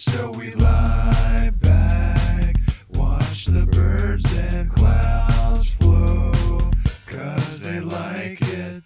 So we lie back, watch the birds and clouds flow, 'cause they like it.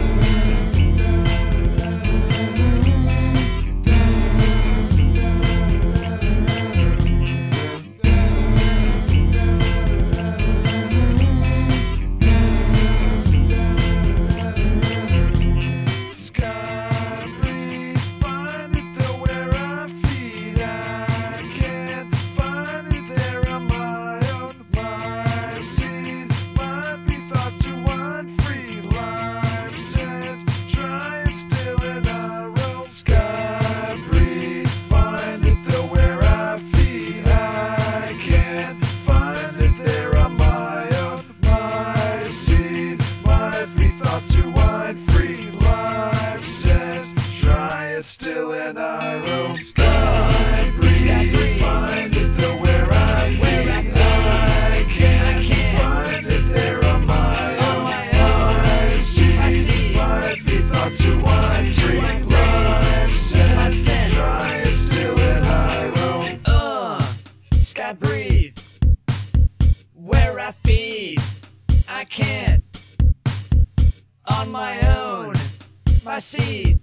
Still in our own sky breathe. Find it though where I feed. I can't find it there on my own. I see my feet thought to wind free. Life sent dry is still in our own. Sky breathe. Where I feed. I can't on my own. My seed.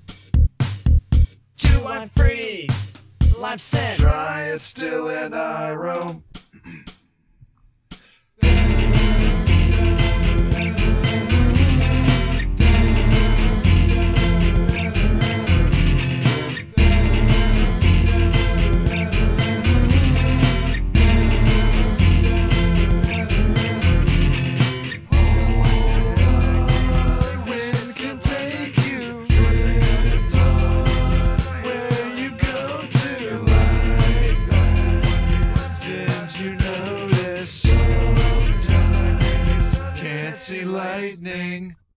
I'm free, life sent dry is still in our room. See lightning